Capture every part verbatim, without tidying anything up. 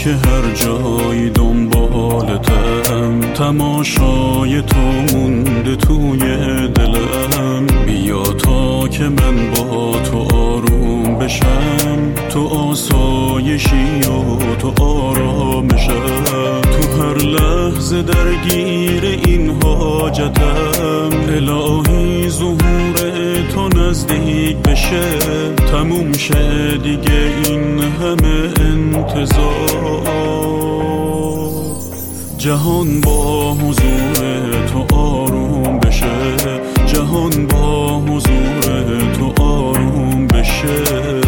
که هر جایی دنبالتم، تماشای تو مونده توی دلم. بیا تا که من با تو آروم بشم، تو آسایشی و تو آرامشم. تو هر لحظه درگیر این حاجتم، الهی ظهور تو نزدیک بشه، تموم شه دیگه این همه انتظار. جهان با حضور تو آروم بشه، جهان با حضور تو آروم بشه.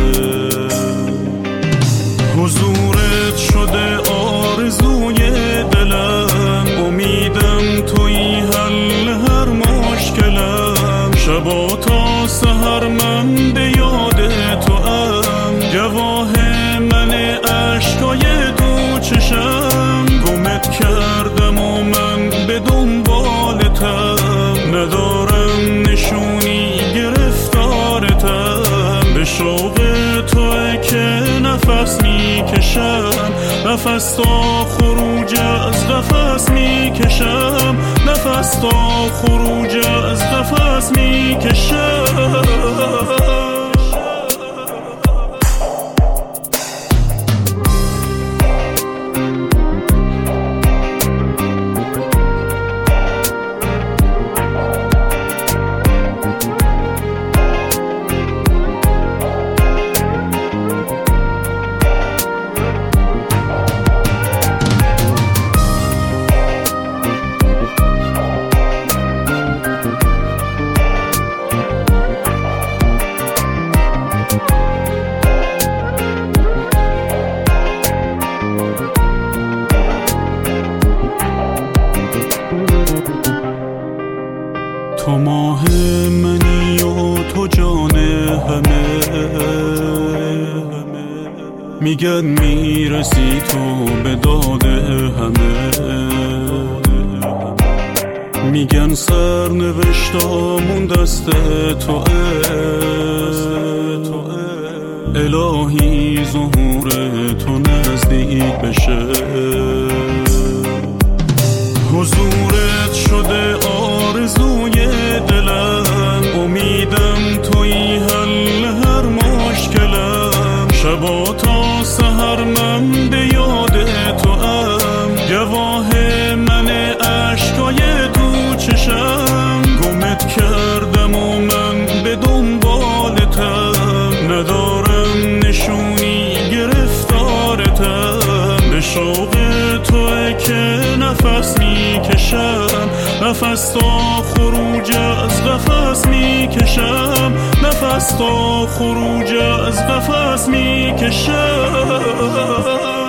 حضورت شده آرزوی دلم، امیدم توی حل هر مشکلم. شبا تا سحر من به یاد تو ام، گواه من عشقای دو چشم. گمت کردم و من به دنبالتم، ندارم نشونی گرفتارتم. به شوق توه که نفس میکشم، نفس تا خروج از قفس میکشم، نفس تا خروج از قفس میکشم. تو ماه منی و تو جان همه، میگن میرسی تو به داد همه. میگن سرنوشتامون دست تو، الهی ظهور تو نزدیک بشه. حضورت شده آرزوی دلم، امیدم توی حل هر مشکلم. شبا تا سحر من به یاد تو ام، گواه من عشقای دو چشم. گمت کردم و من به دنبالتم، ندارم نشونی گرفتارتم. به شوق توه که نفس میکشم، نفس تا خروج از قفس میکشم، نفس تا خروج از قفس میکشم.